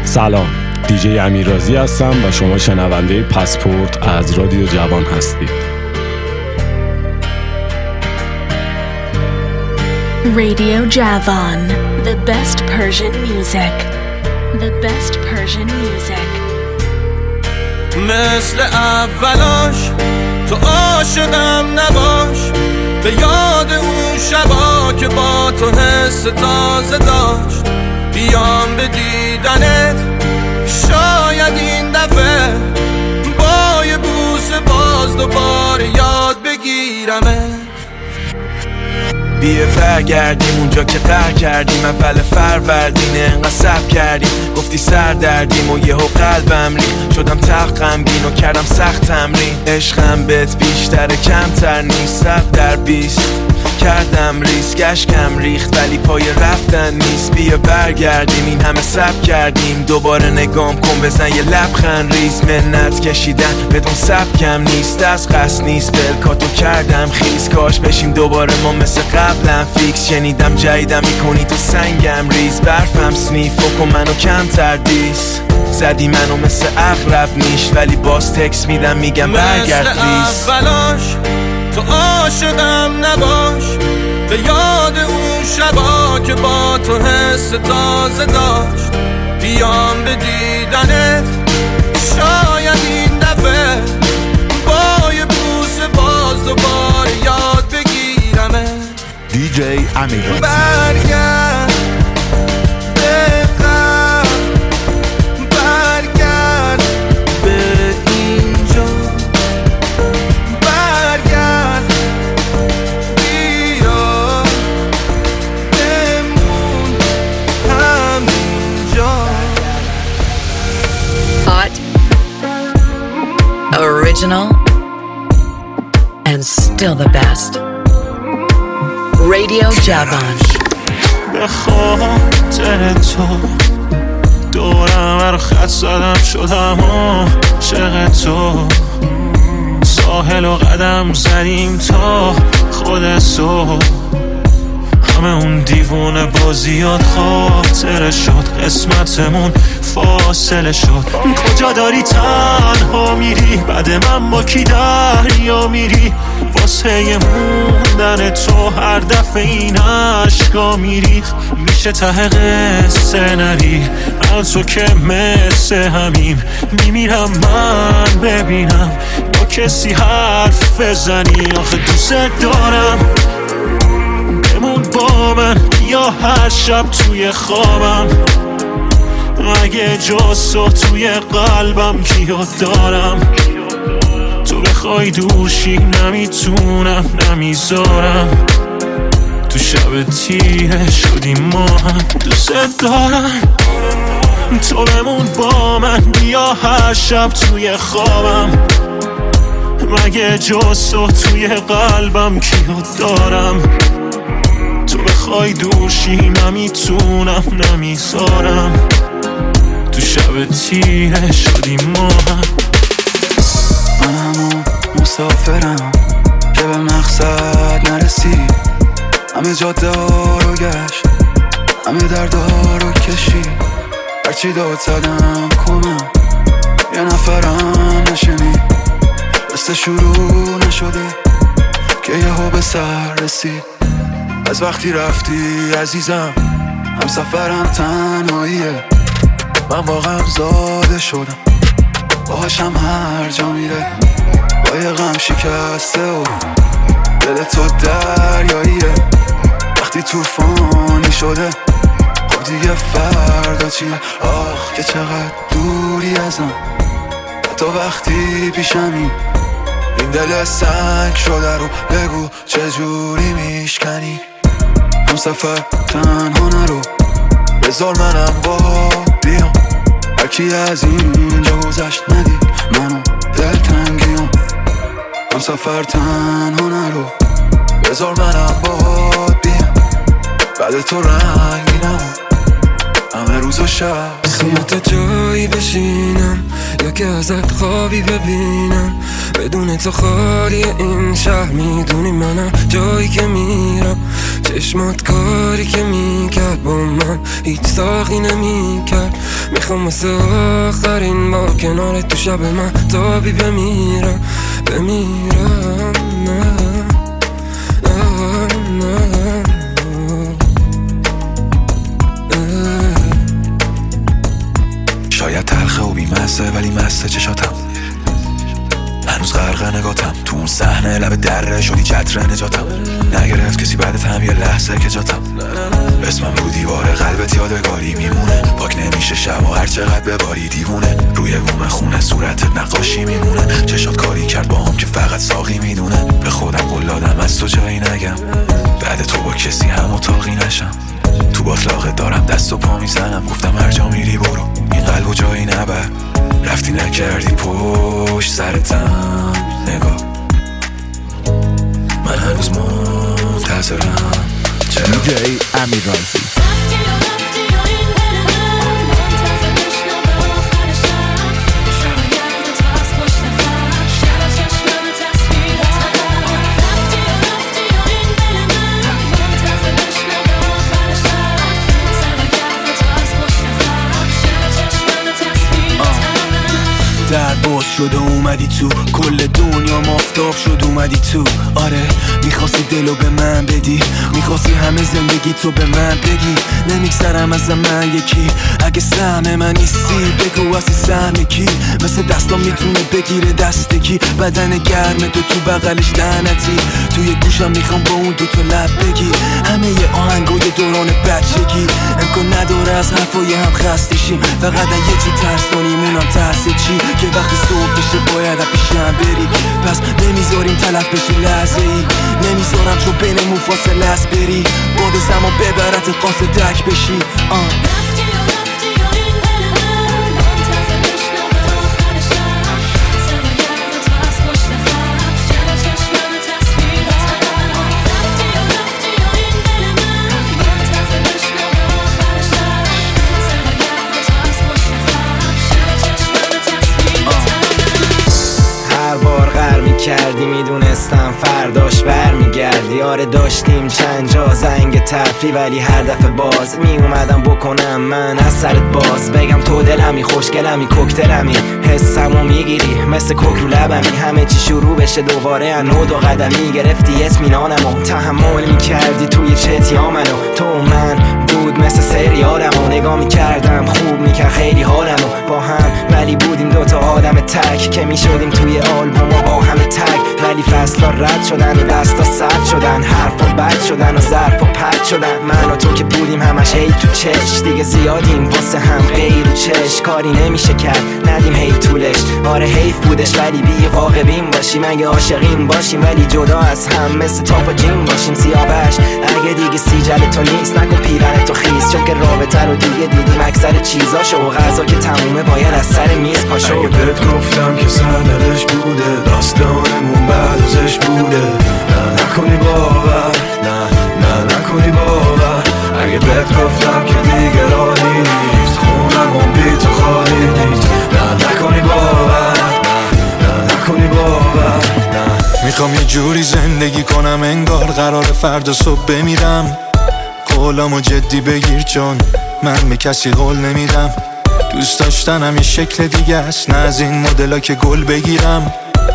سلام، دیجی امیررازی هستم و شما شنونده پاسپورت از رادیو جوان هستید. Radio Javan, the best Persian music. The best Persian music. مثل اولاش تو عاشقم نباش، به یاد اون شبا که با تو حس تازه داشت. بیام به دیدنت شاید این دفعه با یه بوسه باز دوباره یاد بگیرمت. بیه برگردیم اونجا که قهر کردیم، اول فروردین انقدر صبر کردیم، گفتی سر دردیم و یهو قلبم ریخت، شدم تق غمگین و کردم سخت تمرین. عشقم بهت بیشتره کمتر نیست، 100/20 کردم ریسک، اشکم ریخت ولی پای رفتن نیست. بیا برگردیم، این همه صبر کردیم، دوباره نگام کن بزن یه لبخند ریز. منت کشیدن بدون سبکم نیست، از قصد نیست، بلکاتو کردم خیز. کاش بشیم دوباره ما مثل قبلا فیکس، شنیدم جدیدم میکنی تو سنگم ریز. برفم سنیف و کن منو کمتر دیس، زدی منو مثل اغرب نیش ولی باز تکس میدم میگم برگرد پلیز. مثل اولاش تو عاشقم نباش، به یاد اون شبا که با تو حس تازه داشت. بیام به دیدنت شاید این دفعه با یه بوسه باز دوباره یاد بگیرمت. دیجی امیررازی برگرد به قلب، برگرد به اینجا، برگرد بیا بمون همینجا. Hot, original, and still the best. Radio Javan. به خاطر تو دورم رو خط زدم، شدم عاشق تو. ساحل و قدم زدیم تا خود صبح، همه اون دیوونه بازیات خاطره شد، قسمتمون فاصله شد. کجا داری تنها میری، بعد من با کی دریا میری؟ واسه موندن تو هر دفعه این عشقا میری. میشه ته قصه نری، از تو که مثل همیم میمیرم من ببینم با کسی حرف بزنی. آخه دوست دارم بمون با من، یا هر شب توی خوابم، اگه جز تو توی قلبم کیو دارم. تو بخوای دورشی نمیتونم نمیذارم، تو شب تیره شدیم ما هم. دوست دارم تو بمون با من، بیا هر شب توی خوابم، مگه جز تو توی قلبم کیو دارم. تو بخوای دورشی نمیتونم نمیذارم، تو شب تیره شدیم ما هم. من همون مسافرم که به مقصد نرسید، همه جاده رو گشت، همه دردا رو کشید، هرچی داد زدم کنم یه نفرم نشنید. قصه شروع نشده که یهو به سر رسید. از وقتی رفتی عزیزم هم سفرم تنهاییه، من واقعا زاده شدم باهاشم هر جا میره. با یه غم شکسته و دل تو دریاییه، وقتی طوفانی شده خب دیگه فردا چیه؟ آخ که چقدر دوری ازم، حتی وقتی پیشمی این دل سنگ شده رو بگو چجوری میشکنی. هم سفر تنها نرو، بذار منم با بیام، هرکی از اینجا گذشت ندید منو دلتنگیم. هم سفر تنها نرو، بذار منم با بیام، بعد تو رنگینم همه روز و شب. میخوام جایی بشینم یا که ازت خوابی ببینم، بدون تو خالی این شهر. میدونی منم جایی که میرم، چشمات کاری که میکرد با من هیچ ساقی نمیکرد. میخوام واسه آخرین بار کنار تو شب من تابی بمیرم شاید تلخه و بیمزه ولی مسته چشاتم، هنوز غرق نگاتم تو اون صحنه لب دره شدی چتر نجاتم، نگرفت کسی بعدت هم یه لحظه که جاتم، اسمم رو دیوار قلبت یادگاری میمونه، پاک نمیشه شب و هر چقدر بباری دیوونه، روی بوم خونه صورتت نقاشی میمونه، چشات کاری کرد با هم که فقط ساقی میدونه، به خودم قول دادم از تو جایی نگم، بعد تو با کسی هم اتاقی نشم، تو باطلاقت دارم دست و پا میزنم، گفتم هر جا میری برو این قلب و جایی نبر، رفتی نکردی پشت سرتم نگاه، من هنوز منتظرم. DJ امیررازی. در باز شد و اومدی تو، کل دنیا مافتاب شد اومدی تو، آره میخواستی دلو به من بدی، میخواستی همه زندگی تو به من بگی، نمیگذرم از من یکی، اگه سهم من نیستی بگو اصلی سهم کی، مثل دستام میتونه بگیره دست کی، بدن گرم تو بغلش لعنتی، توی گوشم میخوام با اون دوتا لب بگی، همه ی آهنگای دوران بچگی، امکان نداره از حرفای هم خسته شیم، فقط یه جو ترس داریم اونم ترس چی، که وقتی صبح بشه باید پیشم بری، پس نمیذاریم تلف بشه لحظه ای، نمیذارم چون بینمون فاصله است بری، باد زمان ببرت قاصدک بشی. کردی میدونستم فرداش برمیگردی، آره داشتیم چند جا زنگ تفریح ولی هر دفعه باز میومدم بکنم من از سرت باز، بگم تو دلمی خوشگلمی کوکتلمی، حسمو میگیری مثل کوک رو لبمی، همه چی شروع بشه دوباره انو دو قدمی، گرفتی اطمینانمو تحمل میکردی توی چتیا منو، تو و من بود مثل سریالمو، نگاه میکردم خوب میکرد خیلی حالمو با هم، ولی بودیم دوتا آدم تک که میشدیم توی آلبوم و با همه تک، ولی فصلا رد شدن و دستا سرد شدن، حرفا بد شدن و ظرفا پد شدن، من و تو که بودیم همش هی تو چش، دیگه زیادیم واسه هم غیر و چش، کاری نمیشه کرد ندیم هی طولش، آره حیف بودش ولی بی واقعیم باشیم، اگه عاشقیم باشیم ولی جدا از هم مثل تاپ و جیم باشیم، سیاوش اگه دیگه سیجل تو نیست نکن پیرن تو خیز، چون که رابطه رو دیگه دیدیم اکثر چیزاشو و غذا که تمومه باید از سر میز پاشو، اگه بهت گفتم که سردش بوده داستانمون بعد ازش بوده، نه نکنی باور، نه نکنی باور، اگه بهت گفتم که دیگه راهی نیست، خونمون بی تو خالی نیست، نه نکنی باور، نه نکنی باور، میخوام یه جوری زندگی کنم انگار قرار فردا صبح بمیرم، قولامو جدی بگیر چون من به کسی قول نمیدم، دوست داشتنم یه شکل دیگه است، نه از این مدلا که گل بگیرم،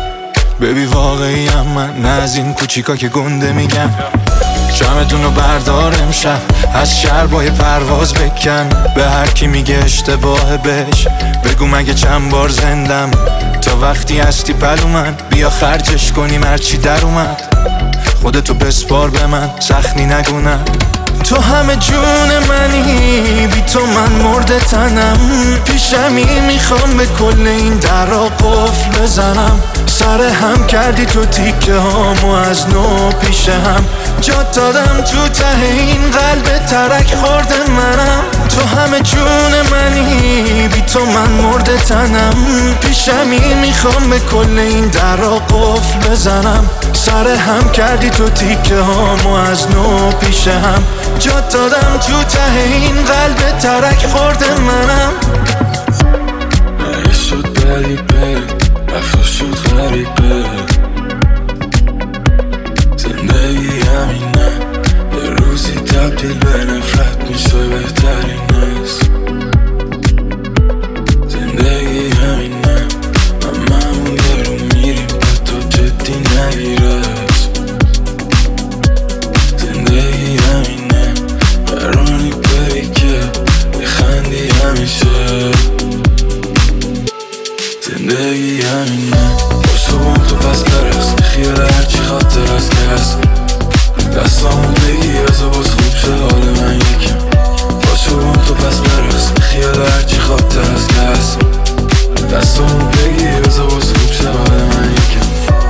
ببی واقعیم من، نه از این کوچیکا که گنده میگم، جمعتونو بردار امشب از شهر با یه پرواز بکن، به هر کی میگه اشتباه بهش بگو مگه چند بار زندم، تا وقتی هستی پلو من بیا خرجش کنیم هرچی در اومد، خودتو بسپار به من سخنی نگونم، تو همه جون منی بی تو من مرده تنم، پیشمی میخوام به کل این درا قفل بزنم، سر هم کردی تو تیکه هامو از نو پیش هم، جات دادم تو ته این قلب ترک خورده منم، تو همه جون منی بی تو من مرده تنم، پیشمی میخوام به کل این درا قفل بزنم، سر هم کردی تو تیکه هامو از نو پیش هم، جات دادم تو ته این قلب ترک خورده منم، نه شد غریبه رفت شد غریبه، زندگی همینه یه روزی تبدیل به نفرت میشه بهترین است، همیشه زندگی همینه باشو بام تو پس برقص خیال هرچی خاطر از کس دستامون بگی از باز خوب شد حال من یکم باشو بام تو پس برقص خیال هرچی خاطر از کس دستامون بگی از باز خوب شد حال من یکم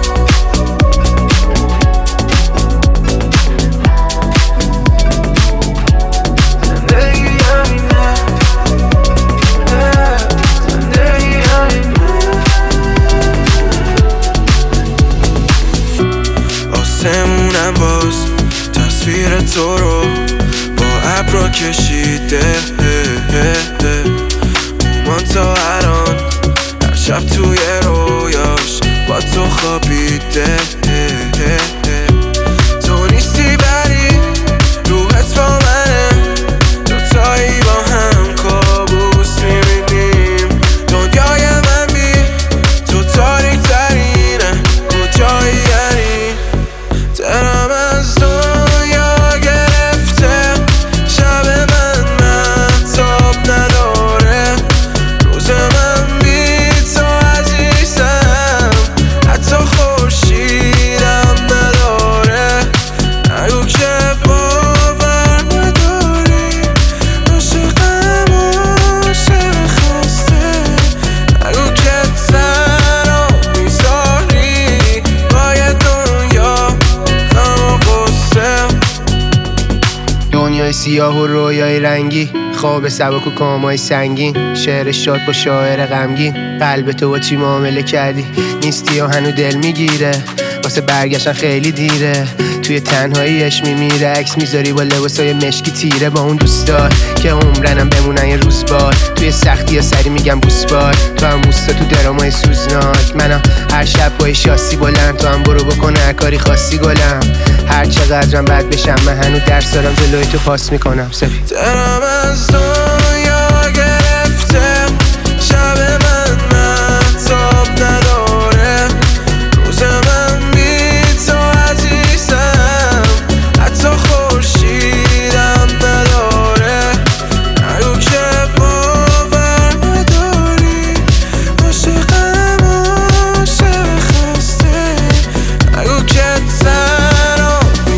آسمونم باز تصویر تو رو با ابرا کشیده من تا الان هر شب توی رویاش با تو خوابیده تو نیستی بری روحت با منه دوتایی با هم کابوس میبینیم دنیای من بی تو تاریک ترینه کجایی یعنی دلم از دنیا گرفته شب من مهتاب نداره روز من بی تو عزیزم حتی خورشیدم نداره نگو که باور نداری عاشقم عاشق خسته نگو که تنها میذاری باید دنیا غم و غصه دنیای سیاه و رویای رنگی خواب سبک و کامای سنگین شعر شاد با شاعر غمگین قلب تو با چی معامله کردی نیستی و هنو دل میگیره واسه برگشتن خیلی دیره توی تنهاییش میمیره عکس میذاری با لباسای مشکی تیره با اون دوستار که عمرنم بمونن یه روز بار توی سختی ها سری میگم بوس بار تو هم موستا تو درامای سوزناک منم هر شب با شاسی بلند تو هم برو بکن هر کاری خاصی گلم هر چقدرم بد بشم من هنو درس دارم جلوی تو پاس میکنم سفید دلم از دنیا گرفته شب من مهتاب نداره روز من بی تو عزیزم حتی خورشیدم نداره نگو که باور نداری عاشقم عاشق خسته نگو که تنها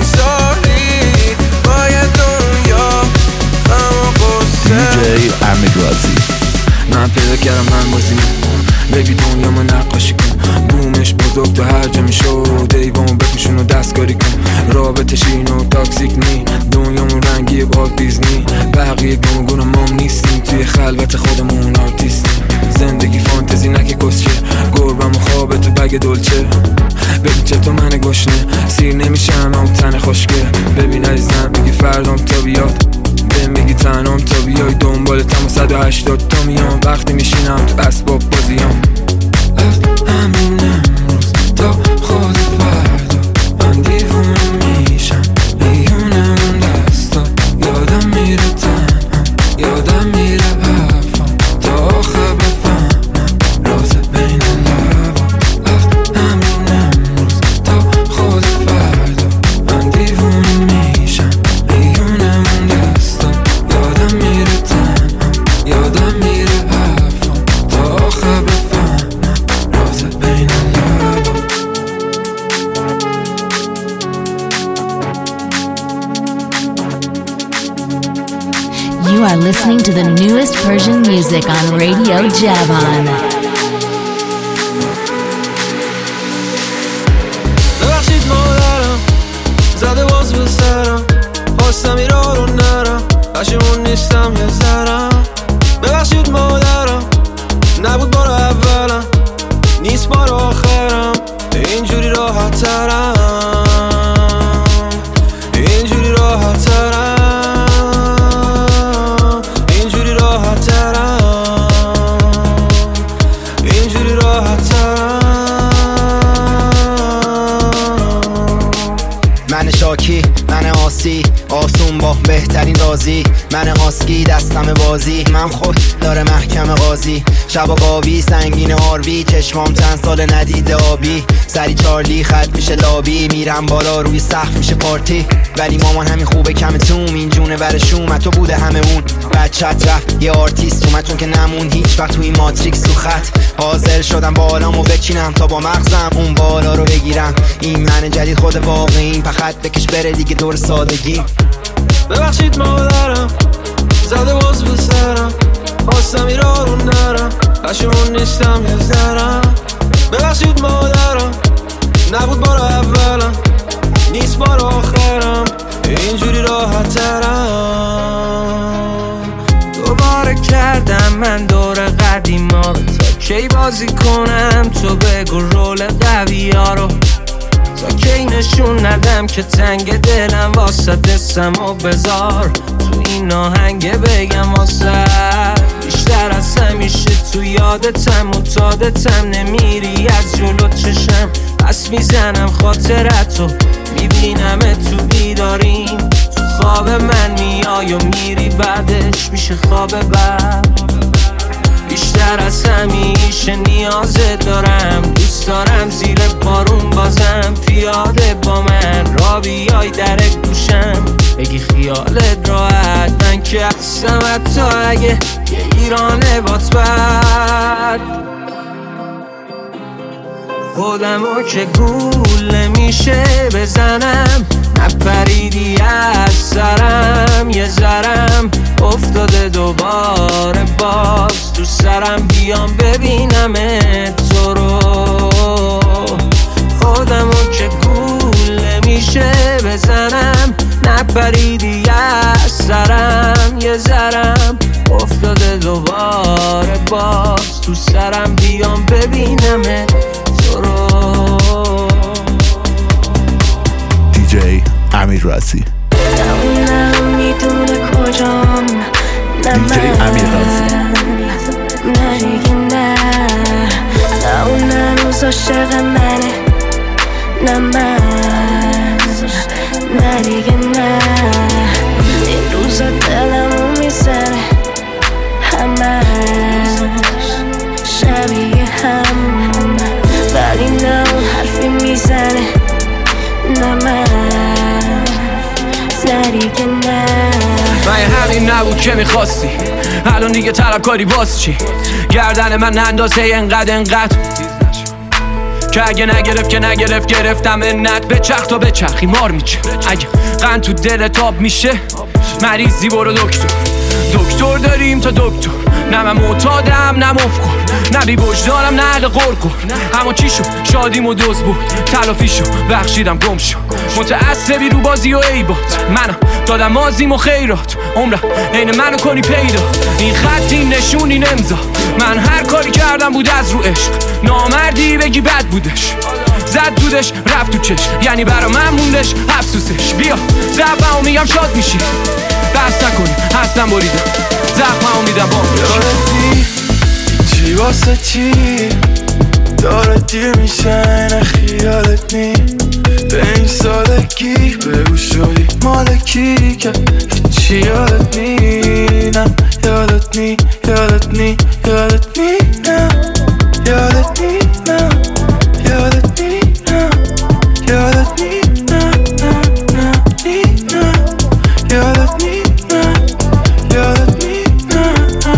میذاری باید دنیا غم و غصه DJ امیررازی من پیدا کردم من بازیم بگی دنیا ما نقاشی کن بومش بزرگ تو هر جا میشد دیوامو بپوشون و دستکاری کن رابطه شیرین و تاکسیک نی دنیامون رنگی با دیزنی بقیه گمگون مام نیستیم توی خلوت خودمون آرتیستیم زندگی فانتزی نکه کسچه گربم و خواب تو بگ دلچه ببین چطور من گشنه سیر نمیشم اون تن خوشگه ببین عزیزم میگی فردام تا بیاد میگی تنام تا بیای دنبال تم 180 تا میام وقتی میشینم تو اسباب بازیام همین امروز تا خود فردا من دیوونه میشم میونه اون دستا یادم میره تنها یادم میره حرفم تا آخر بفهمم راز بین لبا همین امروز تا خود فردا من دیوونه میشم میونه اون دستا یادم میره تنها یادم میره حرفم تا آخر بفهمم راز بین لبا You are listening to the newest Persian music on Radio Javan. ببخشید مادرم زده باز به سرم خواستم ایران رو نرم پشیمون نیستم یه ذرم ببخشید مادرم نبود بار اولم نیست بار آخرم اینجوری راحت ترم اینجوری راحت ترم اینجوری راحت ترم اینجوری راحت ترم من شاکی من آسی آسون با بهترین رازی، من آسکی دستم بازی، من خود داره محکم قاضی، شبا قابی سنگین آروی، چشمام چند سال ندیده آبی، سری چارلی خط میشه لابی، میرم بالا روی سقف میشه پارتی، ولی مامان همین خوبه کم توم، این جونه برشوم تو بوده همه اون، بچت رفت یه آرتیست اومد چون که نمون هیچ وقت توی ماتریکس تو خط، حاضر شدم بالامو بچینم تا با مغزم اون بالا رو بگیرم، این من جدید خود واقعیم، پخت بکش بره دیگه دور سادگی. ببخشید مادرم زده باز به سرم، خواستم این راه رو نرم، پشیمون نیستم یه ذرم. ببخشید مادرم نبود بار اولم، نیست بار آخرم، اینجوری راحت ترم. دوباره کردم من دور قدیما رو، تا کی بازی کنم تو بگو رول قوی ها رو، تا کی نشون ندم که تنگ دلم واسه دستم و بذار تو این آهنگ بگم واسه بیشتر از همیشه تو یادتم متادتم، نمیری از جلو چشم پس میزنم خاطرتو، میبینم تو بیداریم، تو خواب من میای و میری بعدش میشه خواب بعد، بیشتر از همیشه نیازت دارم، دوست دارم زیر بارون بازم پیاده با من را بیای در گوشم، بگی خیالت راحت من که هستم حتی اگه یه ایرانه بات بد، خودمو که گول نمیشه بزنم، نپریدی از سرم یه ذرم افتاده دوباره باز تو سرم، بیام ببینم تو رو، خودمو که گول نمیشه بزنم، نپریدی از سرم یه ذرم افتاده دوباره باز تو سرم، بیام ببینم تو رو. دیجی امیررازی، میدونه کجام دیجی امیررازی، نه دیگه نه اون هنوز عاشق منه، نه من نه دیگه نه، این روزا دلمو میزنه همش شبیه هم، ولی نه اون حرفی میزنه، نه من نه دیگه نه. من همین نبود که میخواستی، الان دیگه طلبکاری باز چی، گردن من نندازه انقدر که اگه نگرفت که نگرفت، گرفتم انت به چرخ تا به چرخی مار میچه، اگه قند تو دل تاب میشه مریضی برو دکتر داریم تا دکتر، نه من معتادم نه مفکر، نه بی وجدانم نه عقل قرقر، اما چی شد شادیم و دوز بود تلافیشو بخشیدم گم شد، متعصبی رو بازی و عیبات، منم دادم مازیم و خیرات، عمرم عین منو کنی پیدا، این خط این نشون این امضا، من هر کاری کردم بود از رو عشق، نامردی بگی بد بودش، زد دودش رفت تو چشم، یعنی برا من موندش افسوسش، بیا زبمو میگم شاد میشی، بس نکنی هستم بریدم زخممو میدم با چی واسه چی داره دیر میشه، نه خیالت نی به این سادگی بگو شدی مالکی که چی یادت نی، نه یادت نی یادت نی یادت نی نه یادت نی نه یادت نی نه یادت نی نه نه نه نی نه یادت نی نه یادت نی نه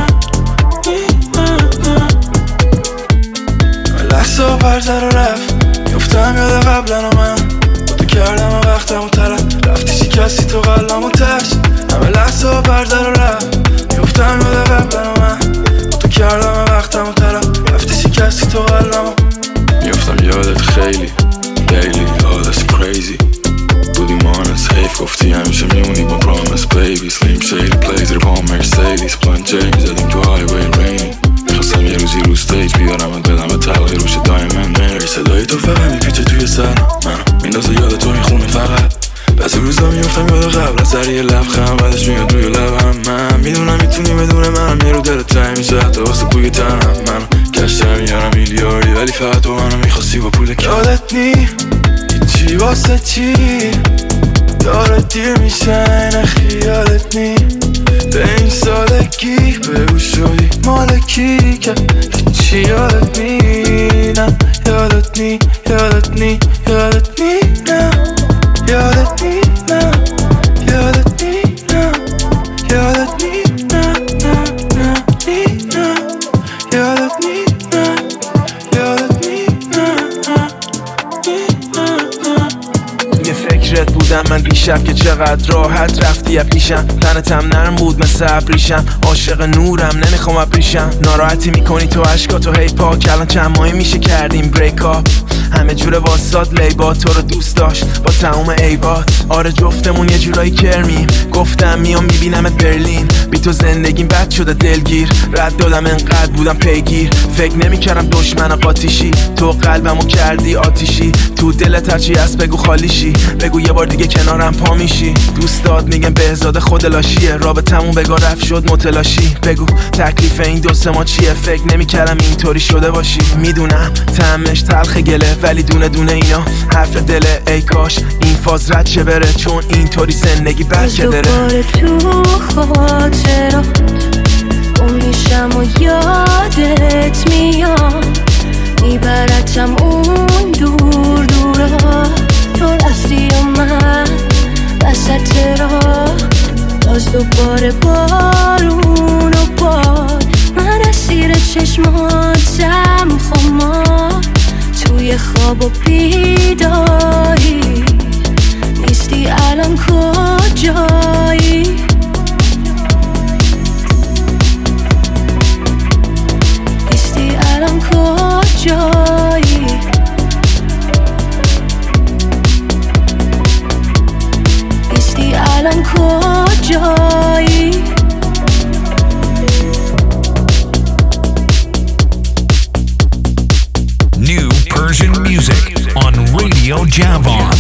لحظه و برزر و رفت، میفتم یاد قبلن و من با تو کردم و وقتم و طرف، رفتی شکستی تو قلم و ترس، همه لحظه و برزر و رفت، میفتم یاد قبلن و من با تو کردم و وقتم و طرف، رفتی شکستی تو قلم و میفتم یادت خیلی دیلی all that's crazy، بودیم آنس حیف گفتی همیشه میمونی با پرامس بیبی، سلیم شیدی پلیزر با مرسیدیز پلان جیمی زدیم تو هایوی رینی، میخواستم یه روزی رو ستیج بیارمت بدم به تلقی روش دایمند مری، صدای تو فقط میپیچه توی سر منو میندازه یاد تو این خونه فقط، بعضی روزا میفتم یاد قبل از سر یه لبخند، بعدش میاد روی لبم، من میدونم میتونی بدون منم، یه رو دلت تنگ میشه حتی واسه بوی تنم، منو کشتر میارم میلیاردی ولی فقط تو منو میخواستی با پول یادت نی چی واسه چی یادت دیر میشه نه خیالت نی به این سادگی بگو شدی مالکی که هیچی یادت نی نه یادت نی یادت نی یادت نی نه یادت نی نه یادت نی نه یادت نی نه نه نه نی نه یادت نی نه یادت نی نه یه فکرت بودم من دیشب که چقدر راحت رفتی پیشم تنتم نرم بود مثل ابریشم عاشق نورم نمیخوام ابریشم ناراحتی میکنی تو عشقاتو هی پاک الان چند ماهی میشه کردیم بریک آپ همه جوره واساد لیبات تو رو دوست داشت با تموم عیبات آره جفتمون یه جورایی کرمیم گفتم میام میبینمت برلین بی تو زندگیم بد شده دلگیر رد دادم انقدر بودم پیگیر فکر نمیکردم دشمن قاطیشی تو قلبمو کردی آتیشی تو دلت هرچی هست بگو خالیشی بگو یه بار دیگه کنارم پا میشی دوستات میگن بهزاد خودلاشیه رابطمون بگاه رفت شد متلاشی بگو تکلیف این دو سه ما چیه فکر نمیکردم اینطوری شده باشی میدونم طعمش تلخ گله ولی دونه دونه اینا حرف دله ای کاش این فاز رد شه بره چون اینطوری زندگی بد که داره دوباره تو خاطرات اون میشم و یادت میام میبرتم اون دور دورا تو رفتی و من وسط راه باز دوباره بارون و باد من اسیر چشماتم خمار توی خواب و بیداری نیستی الان کجایی نیستی الان کجایی نیستی الان کجایی New Persian music on Radio Javon.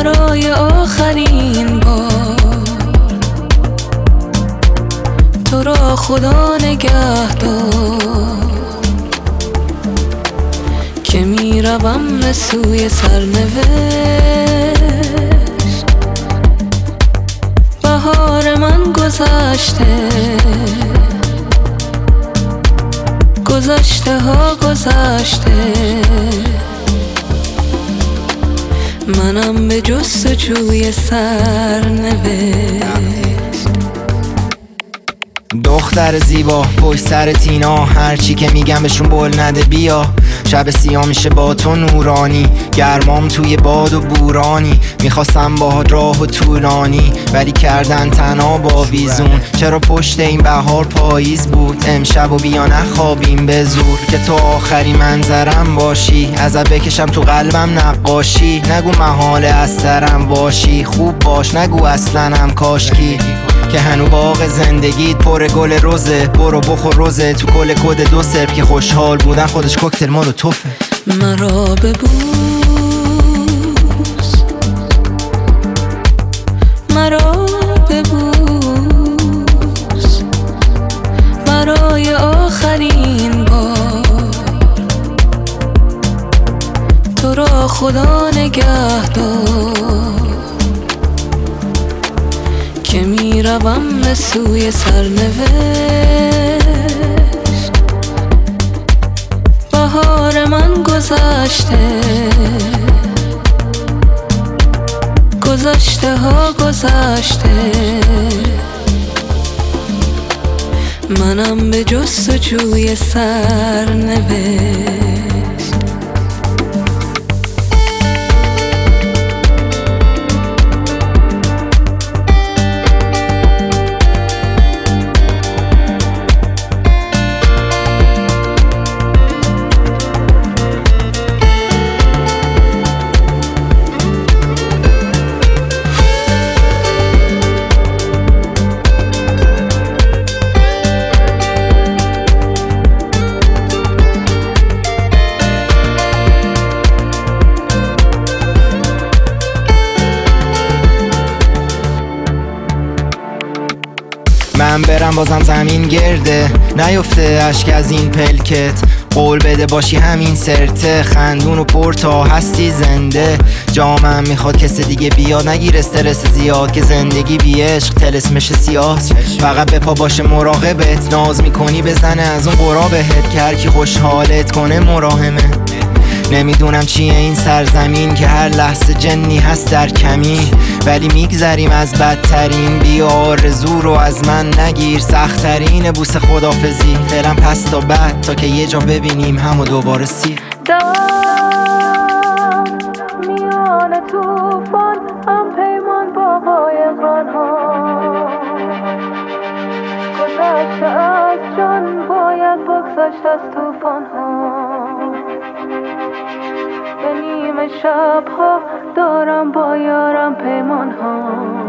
تو رو نگهدار که میروم به سوی سرنوشت. بهار من گذشته، گذشته ها گذشته، منم به جستجوی سرنوشت. دختر زیبا پشت سر تینا، هرچی که میگم بهشون بول نده بیا. شب سیاه میشه با تو نورانی، گرمام توی باد و بورانی. میخواستم باهات راه و طولانی، ولی کردن تنها با ویزون. چرا پشت این بهار پاییز بود، امشب و بیا نخوابیم به زور. که تو آخری منظرم باشی، ازت بکشم تو قلبم نقاشی. نگو محاله از سرم باشی، خوب باش نگو اصلنم کاشکی. که هنو باغ زندگیت پر گل روزه، برو بخور روزه. تو کل کد 2 صرف که خوشحال بودن خودش کوکتل مالو توفه. مرا ببوس، مرا ببوس، برای آخرین بار. تو را خدا نگهدار که میروم به سوی سرنوشت. بهار من گذشته، گذشته ها گذشته، منم به جستجوی سرنوشت. من برم بازم زمین گرده، نیفته اشک از این پلکت. قول بده باشی همین سرته، خندون و پر تا هستی زنده. جامم میخواد کس دیگه بیاد، نگیر استرس زیاد که زندگی بی عشق طلسمش سیاه. فقط به پا باشه مراقبت، ناز میکنی بزنه از اون قرا بهت. که هر کی خوشحالت کنه مراهمه. نمیدونم چیه این سرزمین که هر لحظه جنی هست در کمین. ولی میگذریم از بدترین، بیا آرزو رو از من نگیر. سخت‌ترین بوس خدافزی فعلا پس تا بعد، تا که یه جا ببینیم همو دوباره سیر. میان توفان هم پیمان با قایقران‌ها، گذشته از جان باید بگذشت از توفان‌ها. به نیمه شب‌ها دارم با یارم پیمان‌ها،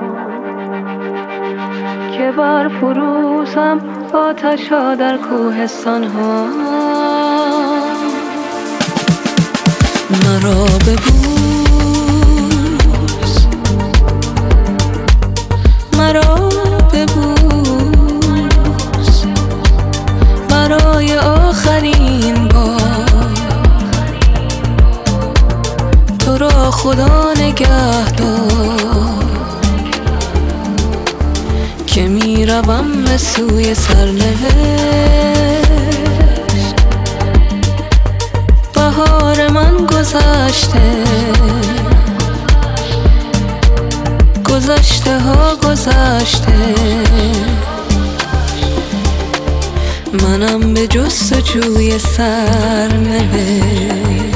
که بر فروزم آتش‌ها در کوهستان‌ها. مرا ببوس، مرا ببوس، برای آخرین بار. تو را خدا نگهدار که میروم به سوی سرنوشت. بهار من گذشته، گذشته ها گذشته، منم به جستجوی سرنوشت.